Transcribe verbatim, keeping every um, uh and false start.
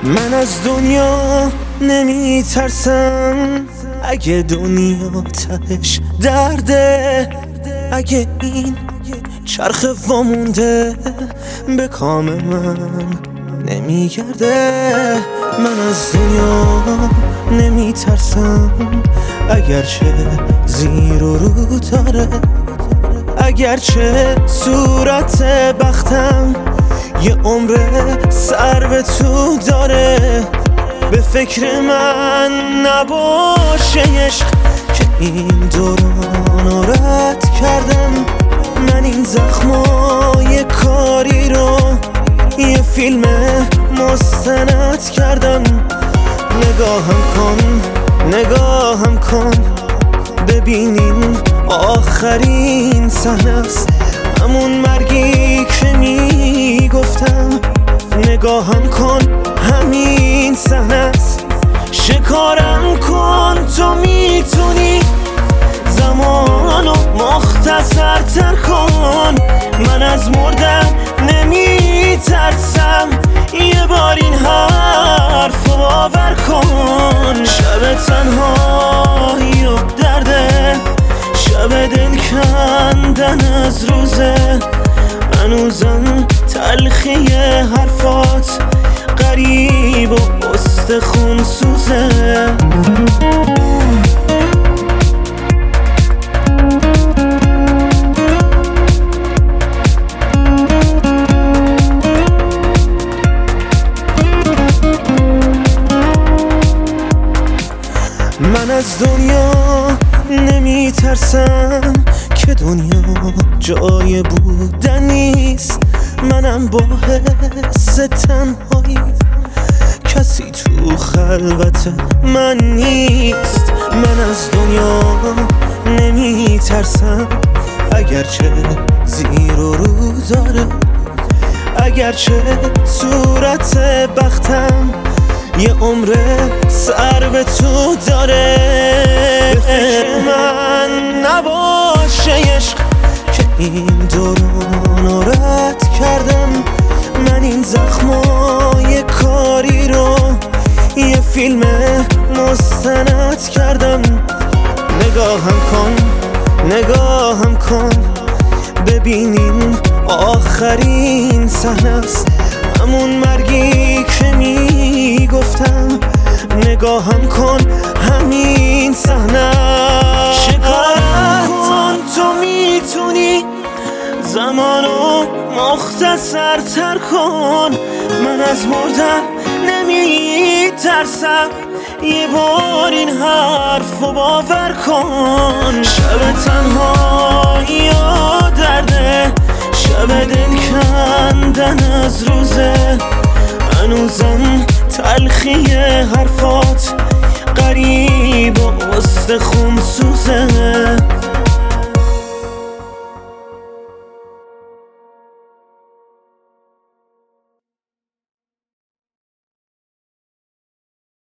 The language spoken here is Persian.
من از دنیا نمی ترسم، اگه دنیا تهش درده، اگه این چرخ وامونده به کام من نمیگرده. من از دنیا نمی ترسم، اگرچه زیر و رو داره، اگرچه صورت بختم یه عمر سر به تو داره. به فکر من نباشه عشق که این دوران رد کردم. من این زخمای کاری رو یه فیلم مستند کردم. نگاهم کن نگاهم کن ببینین آخرین صحنه است، همون مرگی که میگفتم. نگاهم کن همین صحنه است. شکارم کن تو میتونی، زمانو مختصر تر کن. من از مردن نمیترسم، یه بار این حرف رو باور کن. شب تنهایی و درده، شب دل کندن از روزه. هنوزم تلخی حرفات غریب و استخون سوزه. من از دنیا نمی ترسم که دنیا جای بودن نیست. منم با حس تنهایی، کسی تو خلوت من نیست. من از دنیا نمی ترسم، اگرچه زیر و رو داره، اگرچه صورت بختم یه عمر سر به تو داره. به فکر من نباشه عشق که این دوران رد کردم. من این زخمای کاری رو یه فیلم مستند کردم. نگاهم کن نگاهم کن ببینین آخرین صحنه است، همون مرگی که میگفتم. نگاهم کن همین صحنه. شکارم کن تو میتونی، زمانو مختصر تر کن. من از مردن نمیترسم، یه بار این حرف رو باور کن. شب تنهایی و درده، شب دل کندن از روزه. هنوزم تلخی حرفات غریب و استخون سوزه.